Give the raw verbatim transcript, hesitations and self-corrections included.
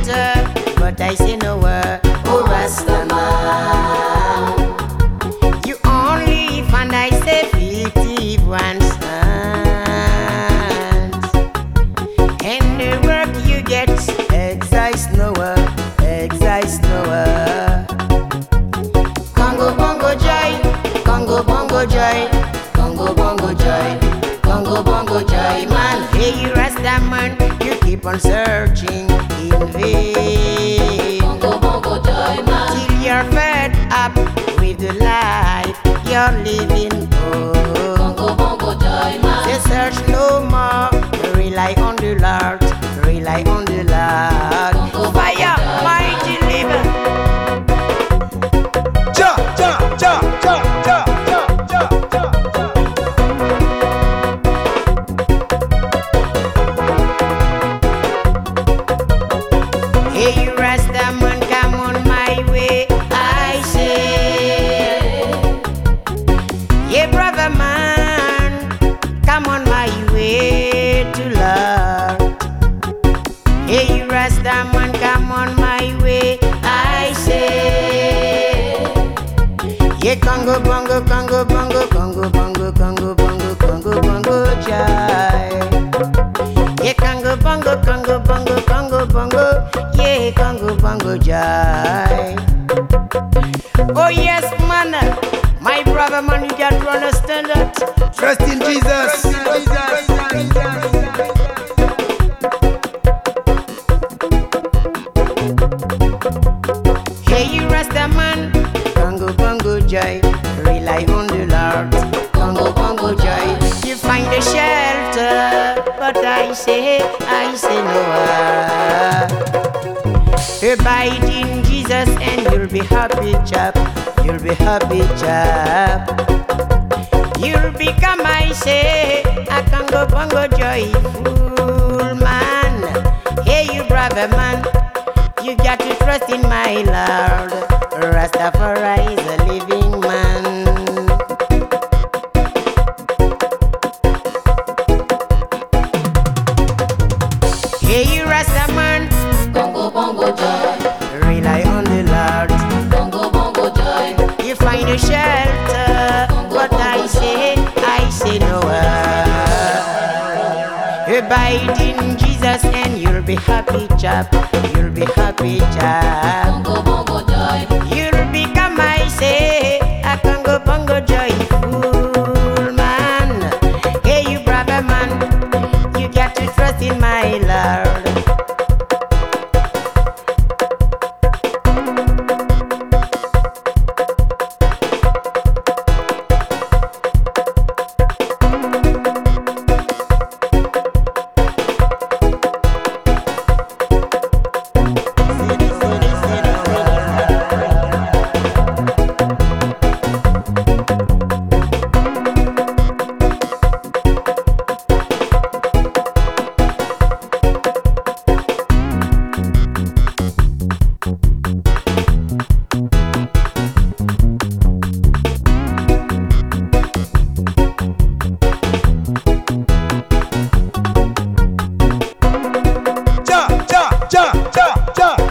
shelter, but I say no word. Oh Rastaman, you only find I say fifty one cents, and the work you get exist nowhere, exist nowhere. Congo bongo joy, Congo bongo joy, Congo bongo joy, Congo bongo joy, man. Hey, you Rastaman, you keep on searching in vain. Congo bongo joy, man. Till you're fed up with the life you're living. Oh, Congo bongo joy, man. they search no more, rely on the Lord, rely on the Lord. Congo Fire, bongo joy, mighty liver. Ja, ja, ja, ja, ja, ja, ja, ja, ja. Hey, you Rastaman, come on my way, I say. Yeah, brother man, come on my way to Lord. Hey, you Rastaman, come on my way, I say. Yeah, Congo bongo, Congo bongo, Congo bongo, Congo bongo, Congo bongo, jai. Yeah, Congo bongo, Congo bongo, Congo bongo, yeah, Congo bongo, jai. Oh yes, man, my brother man, you got to understand that. Trust in Jesus. Hey, you Rastaman, Congo bongo joy, rely on the Lord. Congo bongo joy, you find a shelter, but I say, I say no. Abide in Jesus and you'll be happy, chap. You'll be happy, chap. You'll become, I say, a Congo bongo joyful man. Hey, you brother man, you got to trust in my Lord. Rastafari is a living man. Hey, you Rastaman, Congo bongo joy, rely on the Lord. Congo bongo joy, You find a shelter, but I say, I say no. Abide in Jesus and you'll be happy, chap. You'll be happy, chap. Congo bongo joy, You'll become, I say, a Congo bongo joyful man. Hey, you brother man, you got to trust in my Lord. Ja, ja, ja, ja, ja.